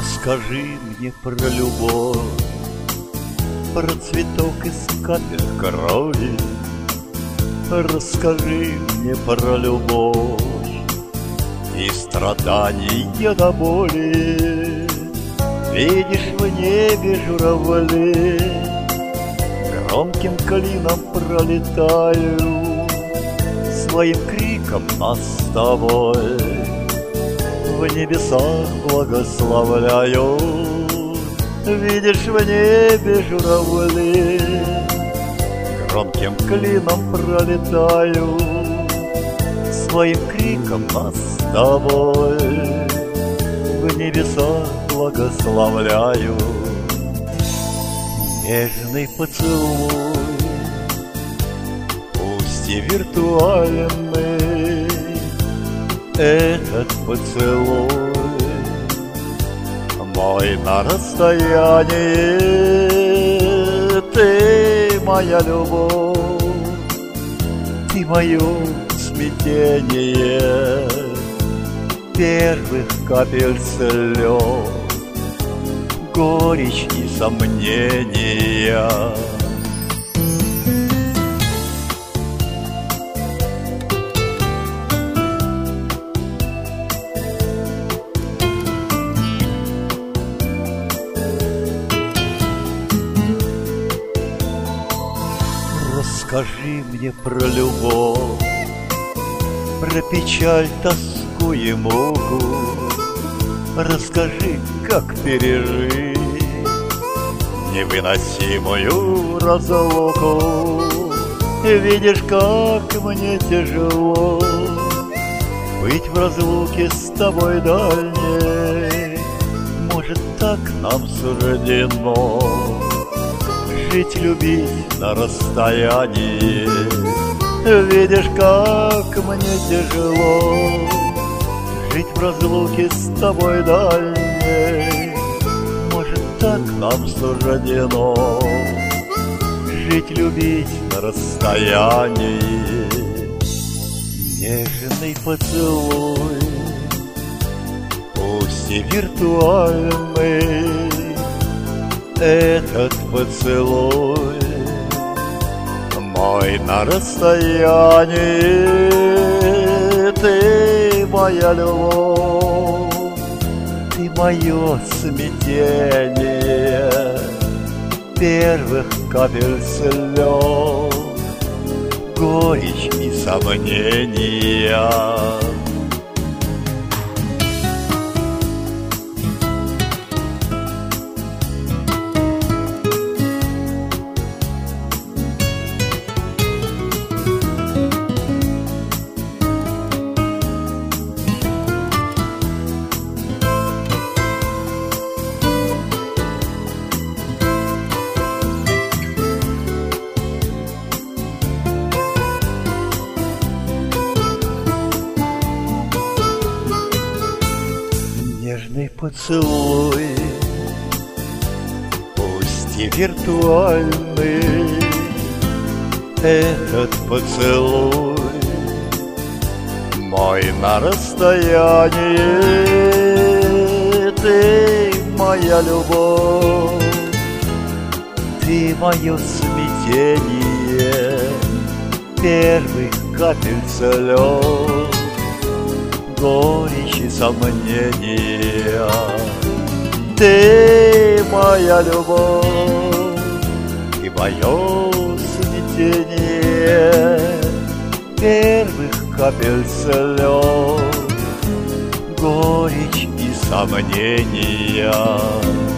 Расскажи мне про любовь, про цветок из капель крови. Расскажи мне про любовь и страдания до боли. Видишь, в небе журавли громким клином пролетаю, своим криком нас с тобой в небесах благословляю. Видишь, в небе журавли громким клином пролетаю, своим криком нас с тобой в небесах благословляю. Нежный поцелуй, пусть и виртуальный, этот поцелуй мой на расстоянии. Ты моя любовь, ты мое смятение первых капель слез, горечь и сомнения. Расскажи мне про любовь, про печаль, тоску и муку. Расскажи, как пережить невыносимую разлуку. Видишь, как мне тяжело быть в разлуке с тобой дальней. Может, так нам суждено жить, любить на расстоянии. Видишь, как мне тяжело жить в разлуке с тобой дальней. Может, так нам суждено жить, любить на расстоянии. Нежный поцелуй, пусть и виртуальный, этот поцелуй мой на расстоянии. Ты моя любовь, ты мое смятение первых капель слез, горечь и сомнения. Нежный поцелуй, пусть и виртуальный, этот поцелуй мой на расстоянии. Ты моя любовь, ты мое смятение первых капель слез, горечь и сомнения. Ты моя любовь и мое смятение первых капель слез, горечь и сомнения.